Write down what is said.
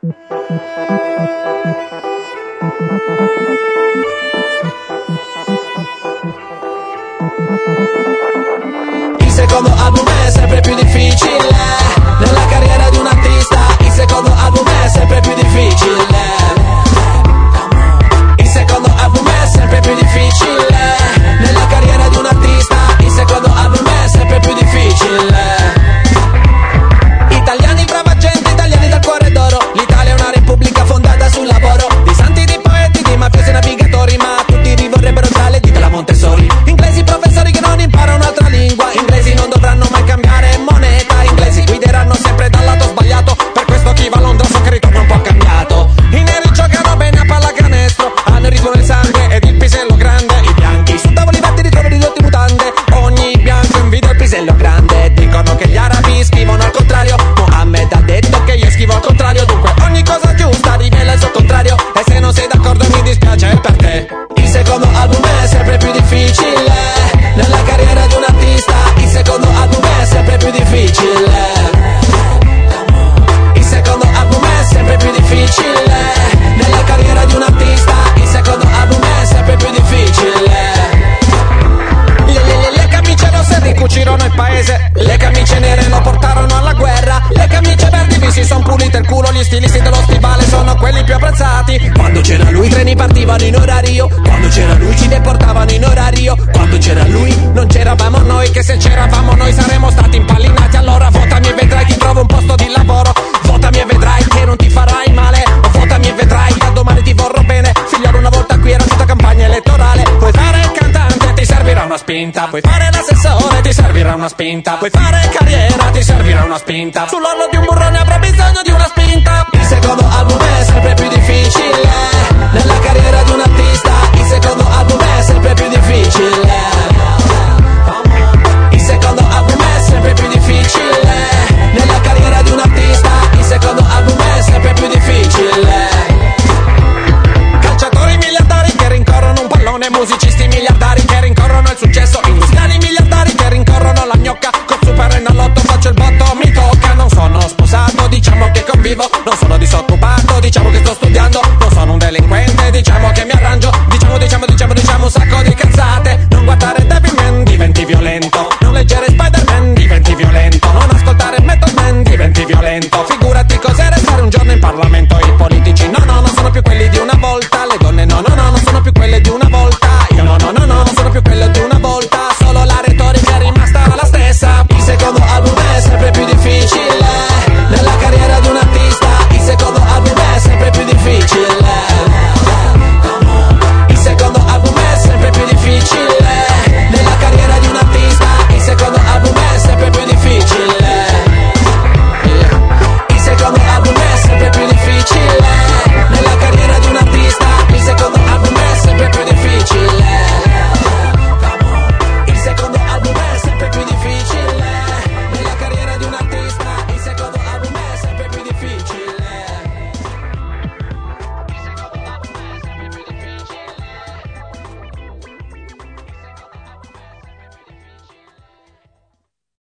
Il secondo album è sempre più difficile nella carriera di un artista. Il secondo album è sempre più difficile. Il secondo album è sempre più difficile nella carriera di un artista. Il secondo album è sempre più difficile. Italiani, brava gente, italiani dal cuore d'oro. L'Italia è una repubblica fondata sul lavoro. Di santi, di poeti, di mafiosi e navigatori, ma tutti rivorrebbero tra le dita la Montessori. Inglesi professori che non imparano un'altra lingua. Inglesi non dovranno mai cambiare moneta. Inglesi guideranno sempre dal lato sbagliato. Per questo chi va a Londra so che ritorna un po' cambiato. I neri giocano bene a pallacanestro, hanno il ritmo nel sangue ed il pisello grande. I bianchi su tavoli verdi ritrovano ridotti mutande. Ogni bianco invidia il pisello grande. Dicono che gli arabi scrivono al contrario. Mohammed ha detto che io scrivo al contrario. Dunque ogni cosa giusta rivela il suo contrario. E se non sei d'accordo mi dispiace per te. Il secondo album è sempre più difficile nella carriera di un artista. Il secondo album è sempre più difficile. Il secondo album è sempre più difficile nella carriera di un artista. Il secondo album è sempre più difficile. Le camicie rosse ricucirono il paese. Le camicie nere lo portarono alla guerra. Le camicie verdi vi si son pulite il culo. Gli stilisti dello stivale sono quelli più apprezzati. Quando c'era lui i treni partivano in orario. Quando c'era lui ci deportavano in orario. Quando c'era lui non c'eravamo noi. Che se c'eravamo noi saremmo stati impallinati. Allora votami e vedrai ti trovo un posto di lavoro. Votami e vedrai che non ti farai male. O votami e vedrai da domani ti vorrò bene. Figliolo, una volta qui era tutta campagna elettorale. Puoi fare il cantante, ti servirà una spinta. Puoi fare l'assessore, ti servirà una spinta. Puoi fare carriera, ti servirà una spinta. Sull'orlo di un burrone avrà bisogno di una spinta. Il secondo album è sempre più difficile nella carriera di un artista. Il secondo album è sempre più difficile. Il secondo album è sempre più difficile nella carriera di un artista. Il secondo album è sempre più difficile. Calciatori miliardari che rincorrono un pallone. Musicisti miliardari che rincorrono il successo. Industriali miliardari che rincorrono la gnocca. Col super enalotto faccio il botto, mi tocca. Non sono sposato, diciamo che convivo. Non sono disoccupato, diciamo che sto studiando. Non sono un delinquente, diciamo che mi arrangio. Diciamo un sacco di